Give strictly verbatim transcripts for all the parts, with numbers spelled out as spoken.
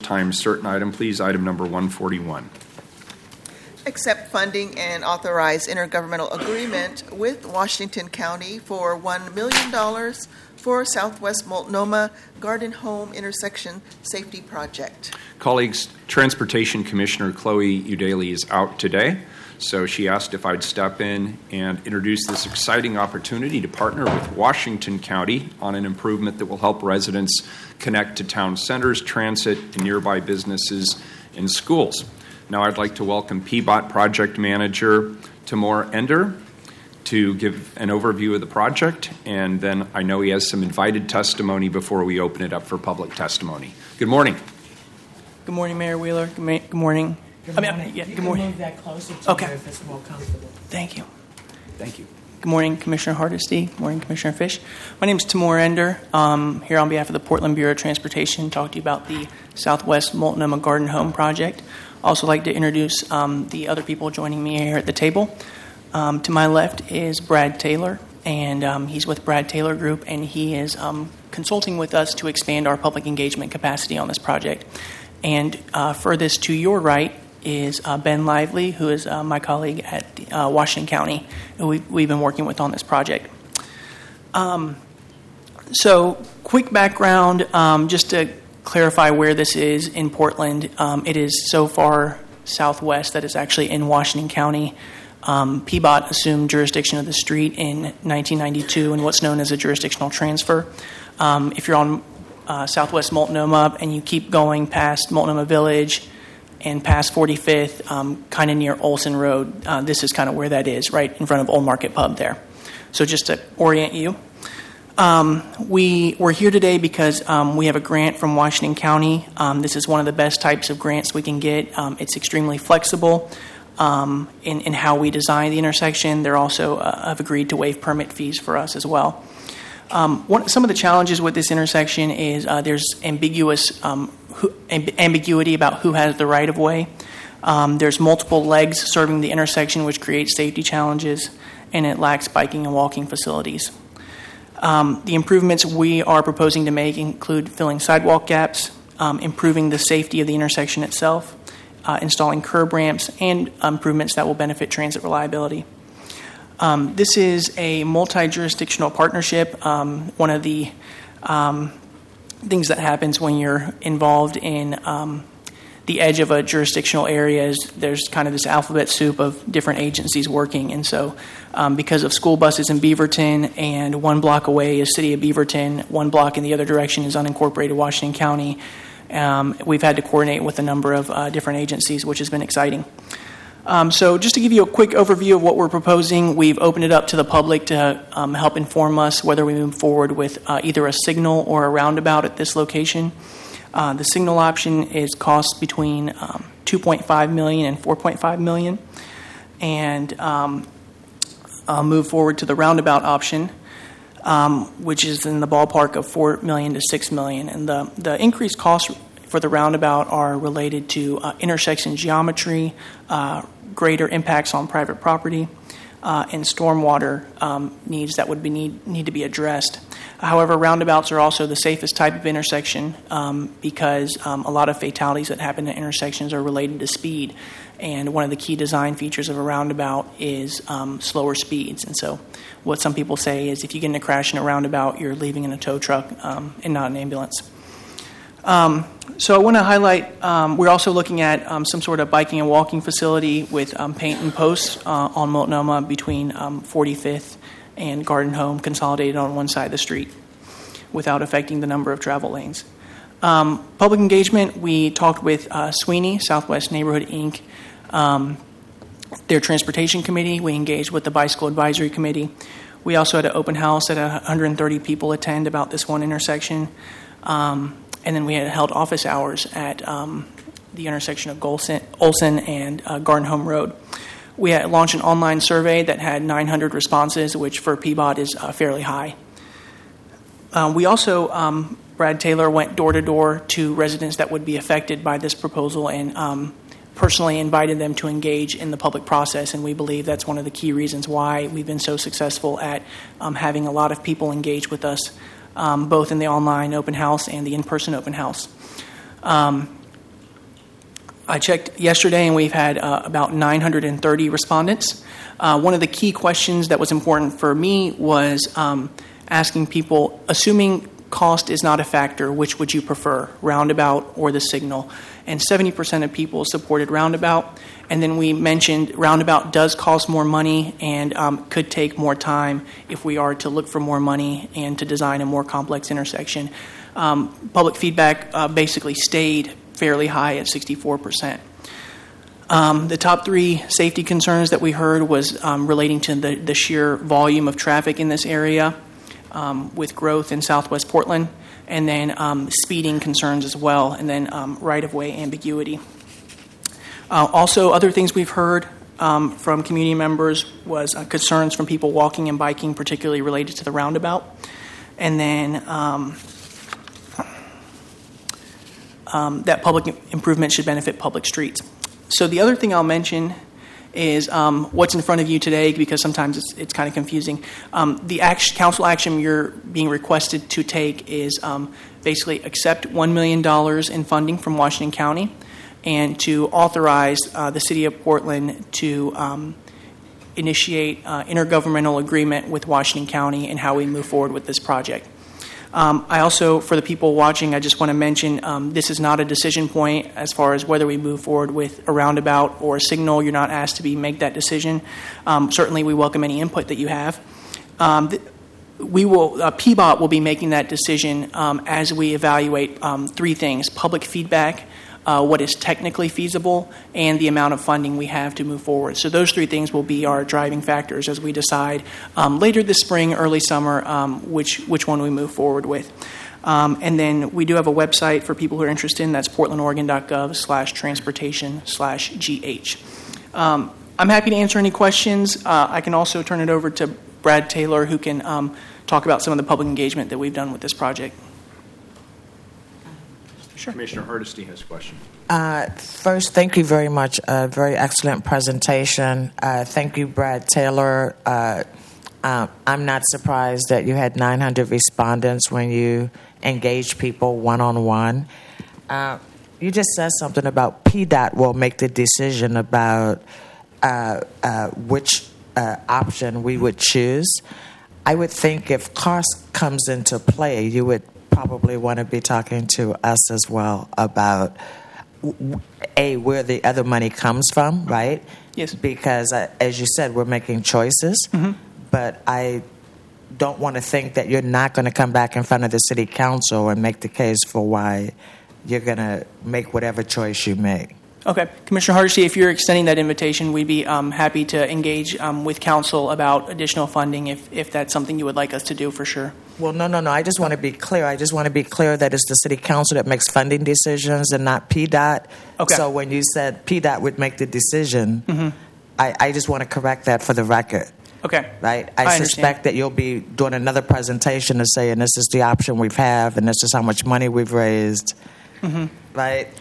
time certain item, please. Item number one forty-one. Accept funding and authorize intergovernmental agreement with Washington County for one million dollars for Southwest Multnomah Garden Home Intersection Safety Project. Colleagues, Transportation Commissioner Chloe Eudaly is out today, so she asked if I'd step in and introduce this exciting opportunity to partner with Washington County on an improvement that will help residents connect to town centers, transit, and nearby businesses and schools. Now I'd like to welcome P B O T Project Manager Timur Ender to give an overview of the project, and then I know he has some invited testimony before we open it up for public testimony. Good morning. Good morning, Mayor Wheeler. Good, ma- good morning. Good I mean, morning. yeah, you good morning. Move that closer to okay. her if it's more comfortable. Thank you. Thank you. Good morning, Commissioner Hardesty. Good morning, Commissioner Fish. My name is Timur Ender. Um, here on behalf of the Portland Bureau of Transportation, talk to you about the Southwest Multnomah Garden Home Project. Also like to introduce um, the other people joining me here at the table. Um, to my left is Brad Taylor, and um, he's with Brad Taylor Group, and he is um, consulting with us to expand our public engagement capacity on this project. And uh, furthest to your right is uh, Ben Lively, who is uh, my colleague at uh, Washington County, who we, we've been working with on this project. Um, so, quick background, um, just to clarify where this is in Portland. Um, it is so far southwest that it's actually in Washington County. Um, P B O T assumed jurisdiction of the street in nineteen ninety-two in what's known as a jurisdictional transfer. Um, if you're on uh, Southwest Multnomah and you keep going past Multnomah Village and past forty-fifth, um, kind of near Olson Road, uh, this is kind of where that is, right in front of Old Market Pub there. So just to orient you. Um, we, we're here today because um, we have a grant from Washington County. Um, this is one of the best types of grants we can get. Um, it's extremely flexible. Um, in, in how we design the intersection. They're also uh, have agreed to waive permit fees for us as well. Um, one, some of the challenges with this intersection is uh, there's ambiguous um, who, amb- ambiguity about who has the right of way. Um, there's multiple legs serving the intersection, which creates safety challenges, and it lacks biking and walking facilities. Um, the improvements we are proposing to make include filling sidewalk gaps, um, improving the safety of the intersection itself, Uh, installing curb ramps, and improvements that will benefit transit reliability. Um, this is a multi-jurisdictional partnership. Um, one of the um, things that happens when you're involved in um, the edge of a jurisdictional area is there's kind of this alphabet soup of different agencies working. And so um, because of school buses in Beaverton, and one block away is City of Beaverton, one block in the other direction is unincorporated Washington County, Um, we've had to coordinate with a number of uh, different agencies, which has been exciting. Um, so just to give you a quick overview of what we're proposing, we've opened it up to the public to um, help inform us whether we move forward with uh, either a signal or a roundabout at this location. Uh, the signal option is cost between um, two point five million dollars and four point five million dollars. And um, I'll move forward to the roundabout option, Um, which is in the ballpark of four million dollars to six million dollars. And the, the increased costs for the roundabout are related to uh, intersection geometry, uh, greater impacts on private property, uh, and stormwater um, needs that would be need, need to be addressed. However, roundabouts are also the safest type of intersection um, because um, a lot of fatalities that happen at intersections are related to speed. And one of the key design features of a roundabout is um, slower speeds. And so what some people say is if you get in a crash in a roundabout, you're leaving in a tow truck um, and not an ambulance. Um, so I want to highlight, um, we're also looking at um, some sort of biking and walking facility with um, paint and posts uh, on Multnomah between um, forty-fifth and Garden Home consolidated on one side of the street without affecting the number of travel lanes. Um, public engagement, we talked with uh, Sweeney, Southwest Neighborhood Incorporated, um, their transportation committee. We engaged with the Bicycle Advisory Committee. We also had an open house that had one hundred thirty people attend about this one intersection. Um, and then we had held office hours at um, the intersection of Golson, Olson and uh, Garden Home Road. We had launched an online survey that had nine hundred responses, which for P B O T is uh, fairly high. Uh, we also, um, Brad Taylor went door to door to residents that would be affected by this proposal and um, personally invited them to engage in the public process. And we believe that's one of the key reasons why we've been so successful at um, having a lot of people engage with us, um, both in the online open house and the in-person open house. Um, I checked yesterday, and we've had uh, about nine hundred thirty respondents. Uh, one of the key questions that was important for me was um, asking people, assuming cost is not a factor, which would you prefer, roundabout or the signal? And seventy percent of people supported roundabout. And then we mentioned roundabout does cost more money and um, could take more time if we are to look for more money and to design a more complex intersection. Um, public feedback uh, basically stayed fairly high at sixty-four percent. Um, the top three safety concerns that we heard was um, relating to the, the sheer volume of traffic in this area, Um, with growth in Southwest Portland, and then um, speeding concerns as well, and then um, right-of-way ambiguity. Uh, also, other things we've heard um, from community members was uh, concerns from people walking and biking, particularly related to the roundabout, and then um, um, that public improvement should benefit public streets. So the other thing I'll mention is um, what's in front of you today, because sometimes it's, it's kind of confusing. Um, the action, council action you're being requested to take is um, basically accept one million dollars in funding from Washington County and to authorize uh, the City of Portland to um, initiate uh, intergovernmental agreement with Washington County and how we move forward with this project. Um, I also, for the people watching, I just want to mention um, this is not a decision point as far as whether we move forward with a roundabout or a signal. You're not asked to be make that decision. Um, certainly, we welcome any input that you have. Um, th- we will uh, P B O T will be making that decision um, as we evaluate um, three things: public feedback, uh, what is technically feasible, and the amount of funding we have to move forward. So those three things will be our driving factors as we decide um, later this spring, early summer, um, which which one we move forward with. Um, and then we do have a website for people who are interested in. That's portlandoregon.gov slash transportation slash GH. Um, I'm happy to answer any questions. Uh, I can also turn it over to Brad Taylor, who can um, talk about some of the public engagement that we've done with this project. Sure. Commissioner Hardesty has a question. Uh, first, thank you very much. A very excellent presentation. Uh, thank you, Brad Taylor. Uh, uh, I'm not surprised that you had nine hundred respondents when you engaged people one-on-one. Uh, you just said something about P D O T will make the decision about uh, uh, which uh, option we would choose. I would think if cost comes into play, you would probably want to be talking to us as well about a where the other money comes from, right? Yes. Because uh, as you said, we're making choices, mm-hmm. but I don't want to think that you're not going to come back in front of the city council and make the case for why you're going to make whatever choice you make. Okay. Commissioner Hardesty, if you're extending that invitation, we'd be um, happy to engage um, with council about additional funding if, if that's something you would like us to do, for sure. Well, no, no, no. I just want to be clear. I just want to be clear that it's the city council that makes funding decisions and not P D O T. Okay. So when you said P D O T would make the decision, mm-hmm. I, I just want to correct that for the record. Okay. Right? I, I suspect understand. that you'll be doing another presentation to say, and this is the option we have, and this is how much money we've raised. Mm-hmm. Right?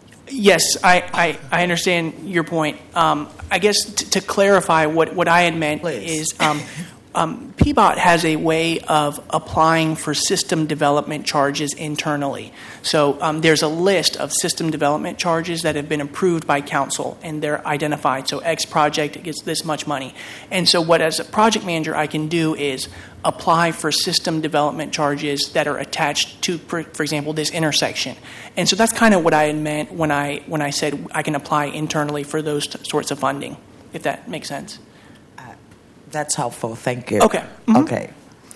Yes, I, I, I understand your point. Um, I guess t- to clarify, what, what I had meant Please. is um, um, P B O T has a way of applying for system development charges internally. So um, there's a list of system development charges that have been approved by council, and they're identified. So X project gets this much money. And so what, as a project manager, I can do is apply for system development charges that are attached to, for, for example, this intersection. And so that's kind of what I had meant when I when I said I can apply internally for those t- sorts of funding, if that makes sense. Uh, that's helpful. Thank you. Okay. Mm-hmm. Okay.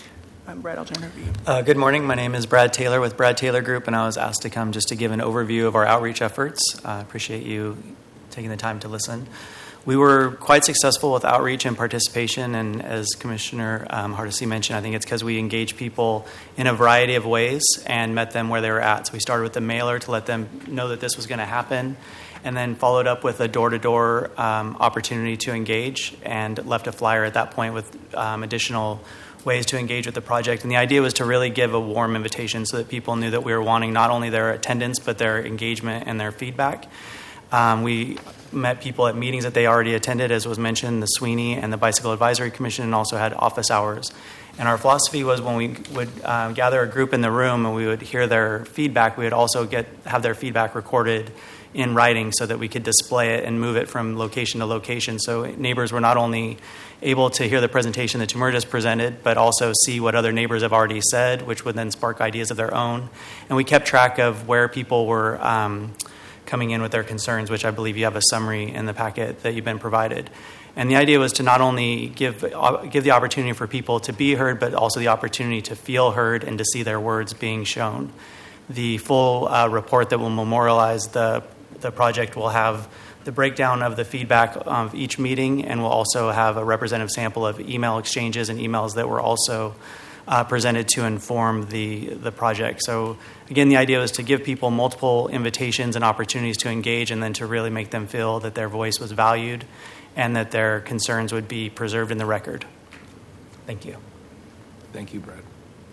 I'm Brad, I'll turn it over to you. Uh, good morning. My name is Brad Taylor with Brad Taylor Group, and I was asked to come just to give an overview of our outreach efforts. I uh, appreciate you taking the time to listen. We were quite successful with outreach and participation, and as Commissioner um, Hardesty mentioned, I think it's because we engaged people in a variety of ways and met them where they were at. So we started with the mailer to let them know that this was going to happen, and then followed up with a door-to-door um, opportunity to engage, and left a flyer at that point with um, additional ways to engage with the project. And the idea was to really give a warm invitation so that people knew that we were wanting not only their attendance but their engagement and their feedback. Um, we met people at meetings that they already attended, as was mentioned, the Sweeney and the Bicycle Advisory Commission, and also had office hours. And our philosophy was when we would uh, gather a group in the room and we would hear their feedback, we would also get have their feedback recorded in writing so that we could display it and move it from location to location. So neighbors were not only able to hear the presentation that Timur just presented, but also see what other neighbors have already said, which would then spark ideas of their own. And we kept track of where people were um, coming in with their concerns, which I believe you have a summary in the packet that you've been provided. And the idea was to not only give uh, give the opportunity for people to be heard, but also the opportunity to feel heard and to see their words being shown. The full uh, report that will memorialize the the project will have the breakdown of the feedback of each meeting, and will also have a representative sample of email exchanges and emails that were also uh, presented to inform the, the project. So again, the idea was to give people multiple invitations and opportunities to engage, and then to really make them feel that their voice was valued and that their concerns would be preserved in the record. Thank you. Thank you, Brad.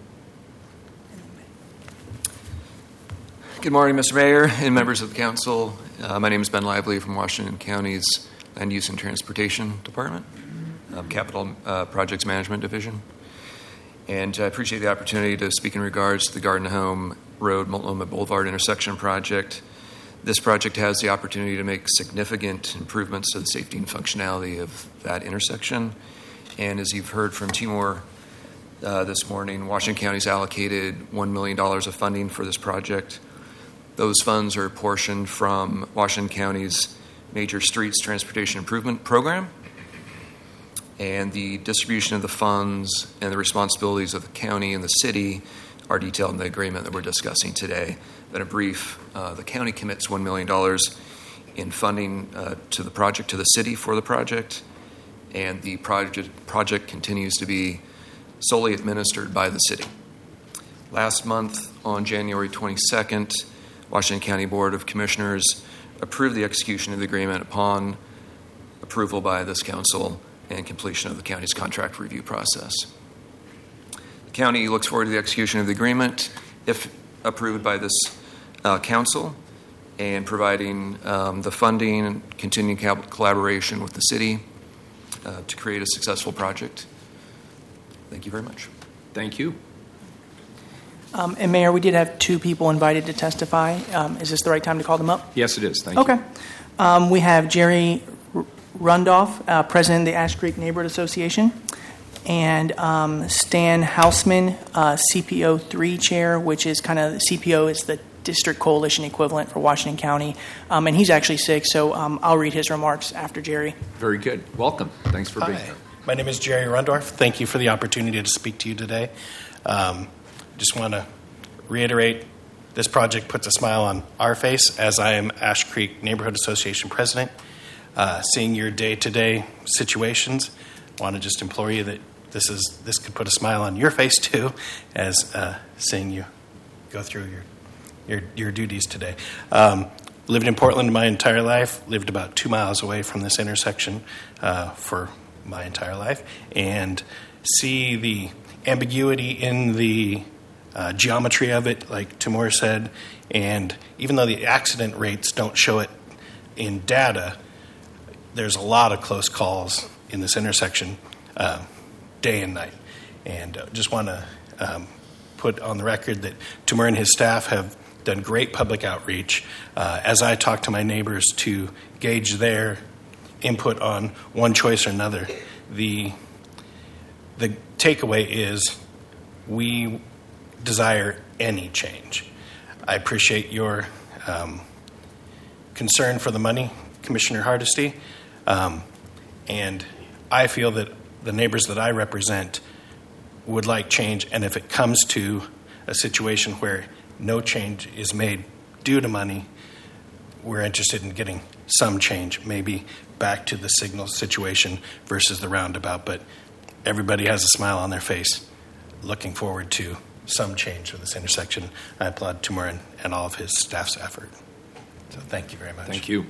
Good morning, Mister Mayor and members of the council. Uh, my name is Ben Lively from Washington County's Land Use and Transportation Department, um, Capital uh, Projects Management Division. And I appreciate the opportunity to speak in regards to the Garden Home Road Multnomah Boulevard intersection project. This project has the opportunity to make significant improvements to the safety and functionality of that intersection. And as you've heard from Timur uh, this morning, Washington County's allocated one million dollars of funding for this project. Those funds are apportioned from Washington County's Major Streets Transportation Improvement Program. And the distribution of the funds and the responsibilities of the county and the city are detailed in the agreement that we're discussing today. But in brief, uh, the county commits one million dollars in funding uh, to the project, to the city for the project, and the project, project continues to be solely administered by the city. Last month, on January twenty-second, Washington County Board of Commissioners approved the execution of the agreement upon approval by this council and completion of the county's contract review process. The county looks forward to the execution of the agreement, if approved by this uh, council, and providing um, the funding and continuing collaboration with the city uh, to create a successful project. Thank you very much. Thank you. Um, and Mayor, we did have two people invited to testify. Um, is this the right time to call them up? Yes, it is. Thank okay. you. Okay. Um, we have Jerry R- Rundolph, uh, President of the Ash Creek Neighborhood Association, and um, Stan Hausman, uh, C P O three Chair, which is kind of, C P O is the district coalition equivalent for Washington County. Um, and he's actually sick, so um, I'll read his remarks after Jerry. Very good. Welcome. Thanks for Hi. being here. My name is Jerry Rundorf. Thank you for the opportunity to speak to you today. Um, just want to reiterate, this project puts a smile on our face as I am Ash Creek Neighborhood Association President. Uh, seeing your day-to-day situations, I want to just implore you that this is this could put a smile on your face too, as uh, seeing you go through your your, your duties today. Um, lived in Portland my entire life, lived about two miles away from this intersection uh, for my entire life, and see the ambiguity in the uh, geometry of it, like Timur said, and even though the accident rates don't show it in data, there's a lot of close calls in this intersection uh, day and night. And uh, just want to um, put on the record that Timur and his staff have done great public outreach. Uh, as I talk to my neighbors to gauge their input on one choice or another, the the takeaway is we desire any change. I appreciate your um, concern for the money, Commissioner Hardesty, um, and I feel that the neighbors that I represent would like change, and if it comes to a situation where no change is made due to money, we're interested in getting some change, maybe back to the signal situation versus the roundabout, but everybody has a smile on their face looking forward to some change for this intersection. I applaud Timur and, and all of his staff's effort. So thank you very much. Thank you.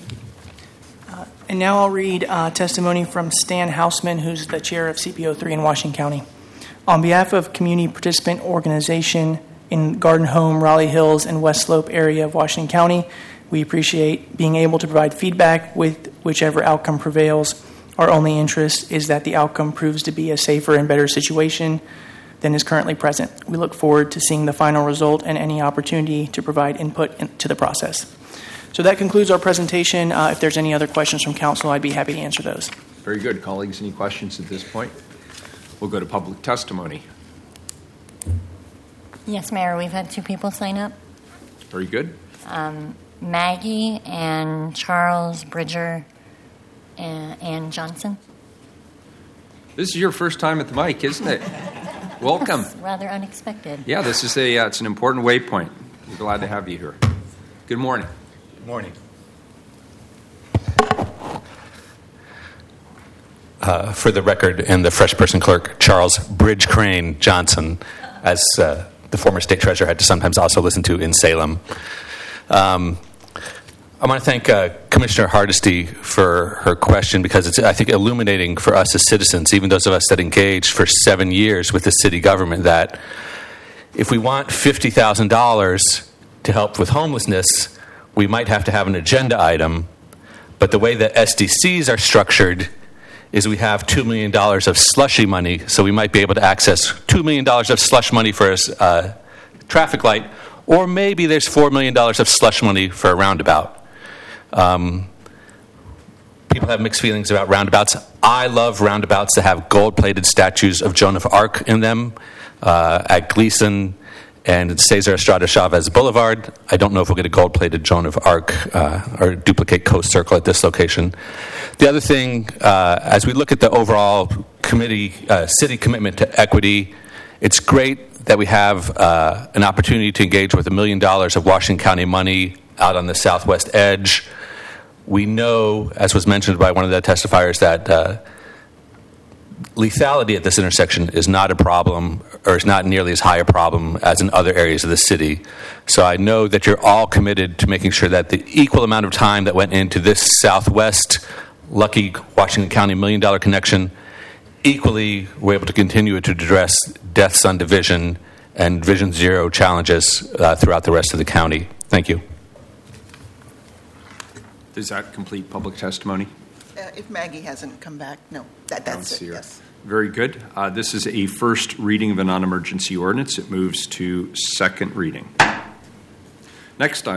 Uh, and now I'll read uh, testimony from Stan Hausman, who's the chair of C P O three in Washington County. On behalf of Community Participant Organization in Garden Home, Raleigh Hills, and West Slope area of Washington County, We appreciate being able to provide feedback with whichever outcome prevails. Our only interest is that the outcome proves to be a safer and better situation than is currently present. We look forward to seeing the final result and any opportunity to provide input into the process. So that concludes our presentation. Uh, if there's any other questions from council, I'd be happy to answer those. Very good. Colleagues, any questions at this point? We'll go to public testimony. Yes, Mayor, we've had two people sign up. Very good. Um, Maggie and Charles Bridger and, and Johnson. This is your first time at the mic, isn't it? Welcome. That's rather unexpected. Yeah, this is a uh, it's an important waypoint. We're glad to have you here. Good morning. Good morning. Uh, for the record, and the fresh person clerk, Charles Bridge Crane Johnson, as uh, the former state treasurer had to sometimes also listen to in Salem. Um, I want to thank uh, Commissioner Hardesty for her question, because it's, I think, illuminating for us as citizens, even those of us that engaged for seven years with the city government, that if we want fifty thousand dollars to help with homelessness, we might have to have an agenda item. But the way that S D Cs are structured is we have two million dollars of slushy money, so we might be able to access two million dollars of slush money for a uh, traffic light, or maybe there's four million dollars of slush money for a roundabout. Um, people have mixed feelings about roundabouts. I love roundabouts that have gold-plated statues of Joan of Arc in them uh, at Gleason and Cesar Estrada Chavez Boulevard. I don't know if we'll get a gold-plated Joan of Arc uh, or duplicate Coast Circle at this location. The other thing, uh, as we look at the overall committee, uh, city commitment to equity, it's great that we have uh, an opportunity to engage with a million dollars of Washington County money out on the southwest edge. We know, as was mentioned by one of the testifiers, that uh, lethality at this intersection is not a problem, or is not nearly as high a problem as in other areas of the city. So I know that you're all committed to making sure that the equal amount of time that went into this southwest lucky Washington County million dollar connection, equally we're able to continue to address deaths on division and Vision Zero challenges uh, throughout the rest of the county. Thank you. Does that complete public testimony? Uh, if Maggie hasn't come back, no, that, that's it, yes. Very good. Uh, this is a first reading of a non-emergency ordinance. It moves to second reading. Next item.